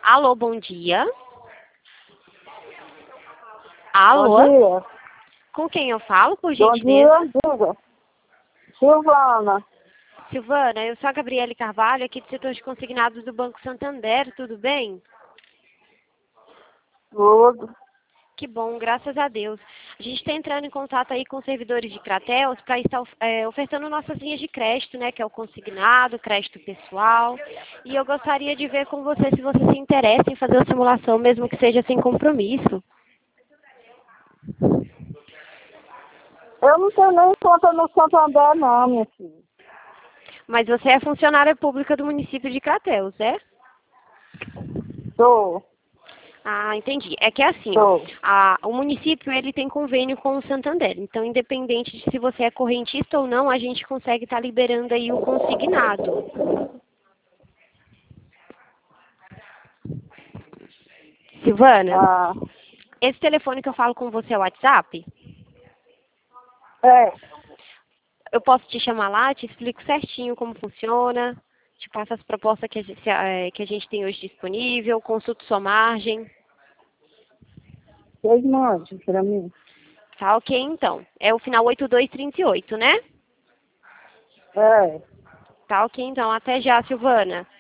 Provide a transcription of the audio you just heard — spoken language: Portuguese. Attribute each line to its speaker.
Speaker 1: Alô, bom dia.
Speaker 2: Bom
Speaker 1: Alô?
Speaker 2: dia.
Speaker 1: Com quem eu falo, por
Speaker 2: Bom
Speaker 1: gentileza?
Speaker 2: dia, diga. Silvana.
Speaker 1: Silvana, eu sou a Gabriele Carvalho, aqui do setor de consignados do Banco Santander, tudo bem?
Speaker 2: Tudo.
Speaker 1: Que bom, graças a Deus. A gente está entrando em contato aí com os servidores de Crateus para estar ofertando nossas linhas de crédito, né, que é o consignado, crédito pessoal. E eu gostaria de ver com você se você se interessa em fazer a simulação, mesmo que seja sem compromisso.
Speaker 2: Eu não tenho nem conta no Santander, não, minha filha.
Speaker 1: Mas você é funcionária pública do município de Crateus, é?
Speaker 2: Tô.
Speaker 1: Ah, entendi. É que é assim, ó,
Speaker 2: Tô.
Speaker 1: o município ele tem convênio com o Santander. Então, independente de se você é correntista ou não, a gente consegue estar liberando aí o consignado. Silvana,
Speaker 2: Ah,
Speaker 1: esse telefone que eu falo com você é o WhatsApp?
Speaker 2: é.
Speaker 1: Eu posso te chamar lá, te explico certinho como funciona, te passo as propostas que a gente tem hoje disponível, consulto sua margem.
Speaker 2: Vocês mandam pra mim.
Speaker 1: Tá ok, então. É o final 8238, né?
Speaker 2: É.
Speaker 1: Tá ok, então. Até já, Silvana.